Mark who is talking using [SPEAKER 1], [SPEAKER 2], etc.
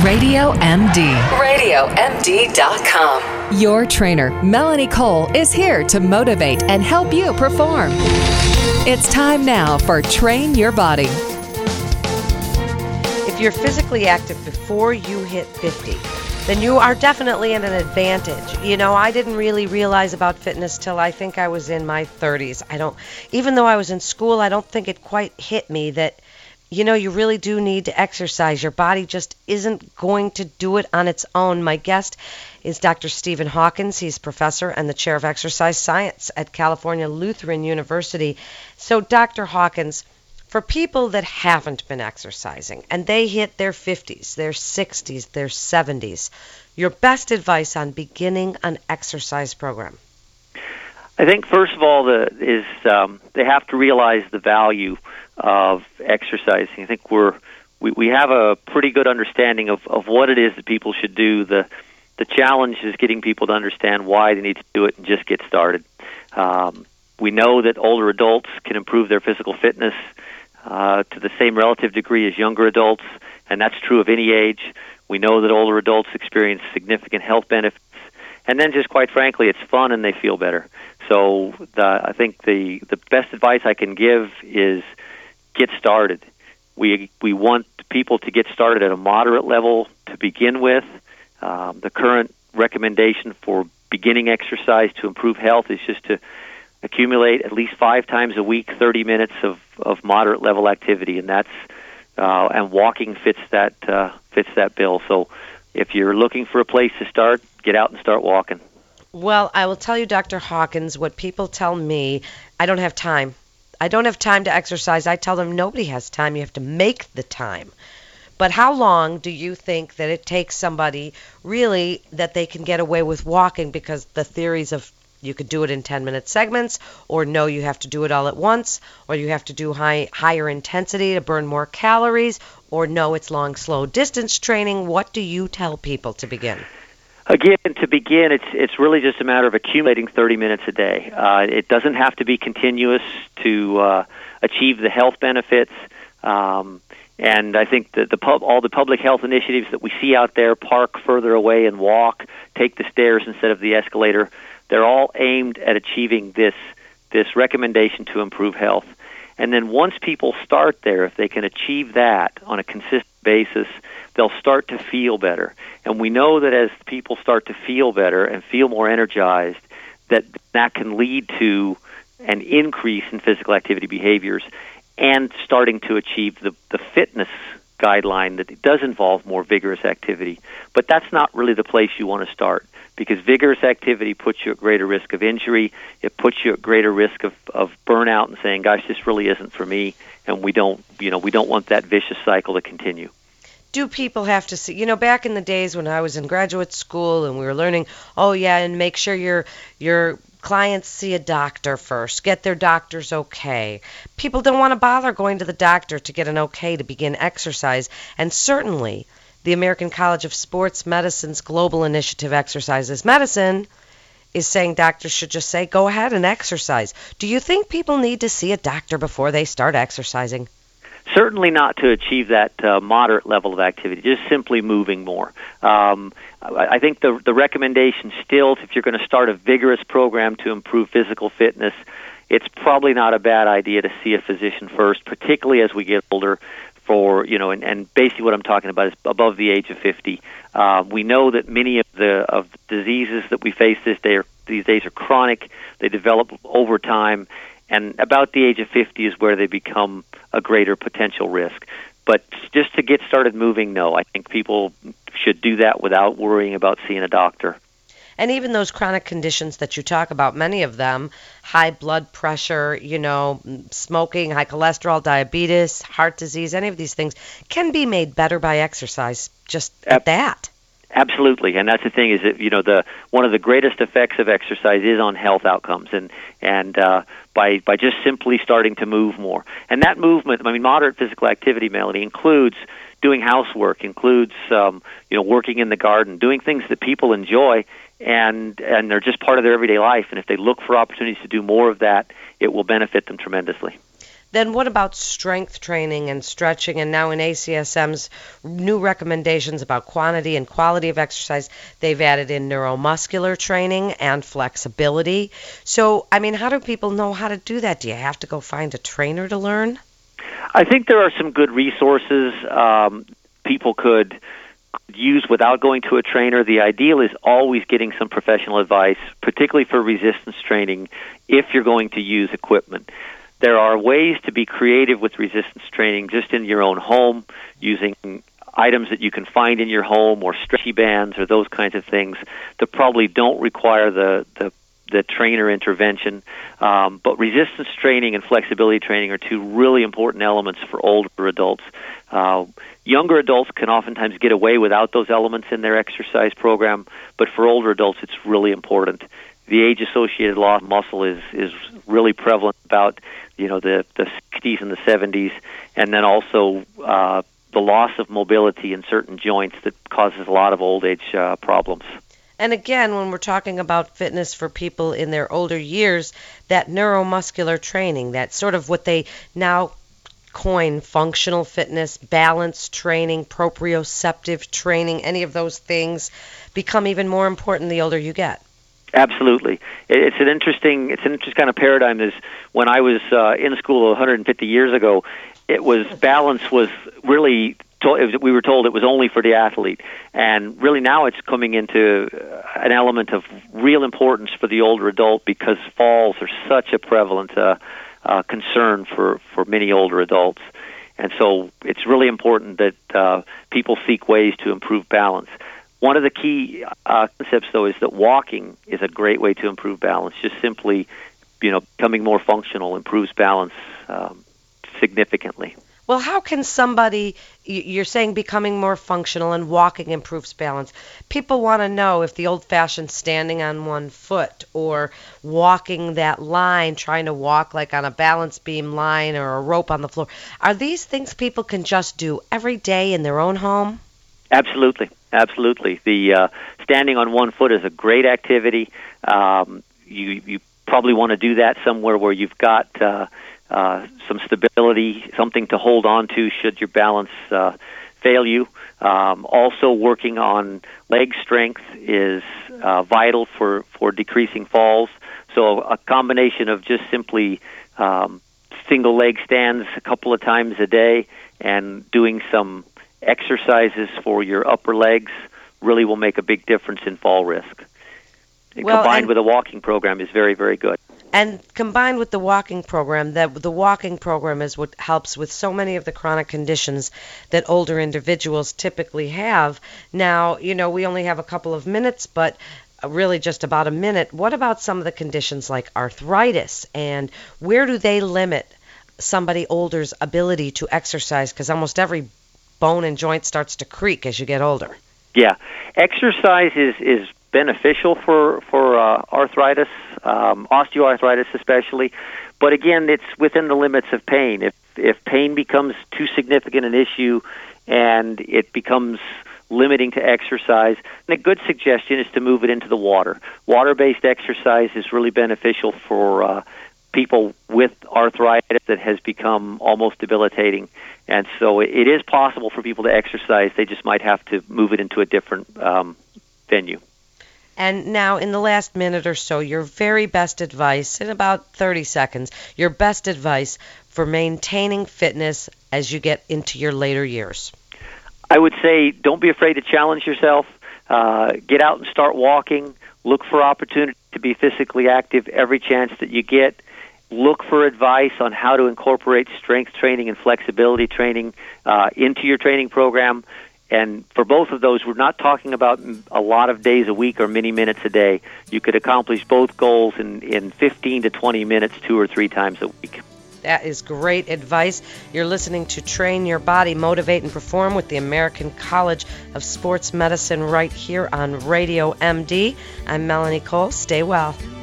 [SPEAKER 1] Radio MD.
[SPEAKER 2] RadioMD.com.
[SPEAKER 1] Your trainer, Melanie Cole, is here to motivate and help you perform. It's time now for Train Your Body.
[SPEAKER 3] If you're physically active before you hit 50, then you are definitely at an advantage. You know, I didn't really realize about fitness till I think I was in my 30s. Even though I was in school, I don't think it quite hit me that, you know, you really do need to exercise. Your body just isn't going to do it on its own. My guest is Dr. Stephen Hawkins. He's professor and the chair of exercise science at California Lutheran University. So, Dr. Hawkins, for people that haven't been exercising and they hit their 50s, their 60s, their 70s, your best advice on beginning an exercise program?
[SPEAKER 4] I think, first of all, they have to realize the value of exercising. I think we have a pretty good understanding of what it is that people should do. The challenge is getting people to understand why they need to do it and just get started. We know that older adults can improve their physical fitness to the same relative degree as younger adults, and that's true of any age. We know that older adults experience significant health benefits, and then just quite frankly, it's fun and they feel better. So I think the best advice I can give is get started. We want people to get started at a moderate level to begin with. The current recommendation for beginning exercise to improve health is just to accumulate at least 5 times a week 30 minutes of moderate level activity, and and walking fits that bill. So if you're looking for a place to start, get out and start walking.
[SPEAKER 3] Well, I will tell you, Dr. Hawkins, what people tell me, I don't have time. I don't have time to exercise. I tell them nobody has time. You have to make the time. But how long do you think that it takes somebody really that they can get away with walking? Because the theories of you could do it in 10-minute segments, or no, you have to do it all at once, or you have to do higher intensity to burn more calories, or no, it's long, slow distance training. What do you tell people to begin?
[SPEAKER 4] Again, to begin, it's really just a matter of accumulating 30 minutes a day. It doesn't have to be continuous to achieve the health benefits. And I think that all the public health initiatives that we see out there, park further away and walk, take the stairs instead of the escalator, they're all aimed at achieving this recommendation to improve health. And then once people start there, if they can achieve that on a consistent basis, they'll start to feel better. And we know that as people start to feel better and feel more energized, that can lead to an increase in physical activity behaviors and starting to achieve the fitness guideline that it does involve more vigorous activity. But that's not really the place you want to start, because vigorous activity puts you at greater risk of injury. It puts you at greater risk of burnout and saying, gosh, this really isn't for me, and we don't want that vicious cycle to continue.
[SPEAKER 3] Do people have to see, back in the days when I was in graduate school and we were learning, and make sure your clients see a doctor first, get their doctor's okay. People don't want to bother going to the doctor to get an okay to begin exercise, and certainly the American College of Sports Medicine's global initiative, Exercise is Medicine, is saying doctors should just say, go ahead and exercise. Do you think people need to see a doctor before they start exercising?
[SPEAKER 4] Certainly not to achieve that moderate level of activity, just simply moving more. I think the recommendation still, if you're going to start a vigorous program to improve physical fitness, it's probably not a bad idea to see a physician first, particularly as we get older. And basically what I'm talking about is above the age of 50. We know that many of the diseases that we face these days are chronic. They develop over time, and about the age of 50 is where they become a greater potential risk. But just to get started moving, no, I think people should do that without worrying about seeing a doctor.
[SPEAKER 3] And even those chronic conditions that you talk about, many of them, high blood pressure, smoking, high cholesterol, diabetes, heart disease, any of these things can be made better by exercise, just at that.
[SPEAKER 4] Absolutely, and that's the thing is that one of the greatest effects of exercise is on health outcomes, and by just simply starting to move more, and that movement, moderate physical activity, Melanie, includes doing housework, includes working in the garden, doing things that people enjoy, and they're just part of their everyday life. And if they look for opportunities to do more of that, it will benefit them tremendously.
[SPEAKER 3] Then what about strength training and stretching? And now in ACSM's new recommendations about quantity and quality of exercise, they've added in neuromuscular training and flexibility. So, I mean, how do people know how to do that? Do you have to go find a trainer to learn?
[SPEAKER 4] I think there are some good resources people could use without going to a trainer. The ideal is always getting some professional advice, particularly for resistance training, if you're going to use equipment. There are ways to be creative with resistance training just in your own home, using items that you can find in your home or stretchy bands or those kinds of things that probably don't require the trainer intervention. But resistance training and flexibility training are two really important elements for older adults. Younger adults can oftentimes get away without those elements in their exercise program, but for older adults it's really important. The age-associated loss of muscle is really prevalent about the 60s and the 70s, and then also the loss of mobility in certain joints that causes a lot of old age problems.
[SPEAKER 3] And again, when we're talking about fitness for people in their older years, that neuromuscular training, that's sort of what they now coin functional fitness, balance training, proprioceptive training, any of those things become even more important the older you get.
[SPEAKER 4] Absolutely. It's an interesting kind of paradigm. Is when I was in school 150 years ago, balance was really we were told it was only for the athlete, and really now it's coming into an element of real importance for the older adult because falls are such a prevalent concern for many older adults, and so it's really important that people seek ways to improve balance. One of the key concepts, though, is that walking is a great way to improve balance. Just simply, becoming more functional improves balance significantly.
[SPEAKER 3] Well, how can somebody, you're saying becoming more functional and walking improves balance. People want to know if the old-fashioned standing on one foot or walking that line, trying to walk like on a balance beam line or a rope on the floor. Are these things people can just do every day in their own home? Absolutely. The standing on one foot is a great activity. You probably want to do that somewhere where you've got some stability, something to hold on to should your balance fail you. Also, working on leg strength is vital for decreasing falls. So a combination of just simply single leg stands a couple of times a day and doing some exercises for your upper legs really will make a big difference in fall risk. Combined with a walking program is very, very good. And combined with the walking program, the walking program is what helps with so many of the chronic conditions that older individuals typically have. Now, we only have a couple of minutes, but really just about a minute. What about some of the conditions like arthritis, and where do they limit somebody older's ability to exercise? Because almost every bone and joint starts to creak as you get older. Yeah, exercise is beneficial for arthritis, osteoarthritis especially, but again, it's within the limits of pain. If pain becomes too significant an issue and it becomes limiting to exercise, and a good suggestion is to move it into the water. Water-based exercise is really beneficial for people with arthritis that has become almost debilitating. And so it is possible for people to exercise. They just might have to move it into a different venue. And now, in the last minute or so, your very best advice, in about 30 seconds, your best advice for maintaining fitness as you get into your later years. I would say don't be afraid to challenge yourself. Get out and start walking. Look for opportunity to be physically active every chance that you get. Look for advice on how to incorporate strength training and flexibility training into your training program. And for both of those, we're not talking about a lot of days a week or many minutes a day. You could accomplish both goals in 15 to 20 minutes 2 or 3 times a week. That is great advice. You're listening to Train Your Body, Motivate, and Perform with the American College of Sports Medicine right here on Radio MD. I'm Melanie Cole. Stay well.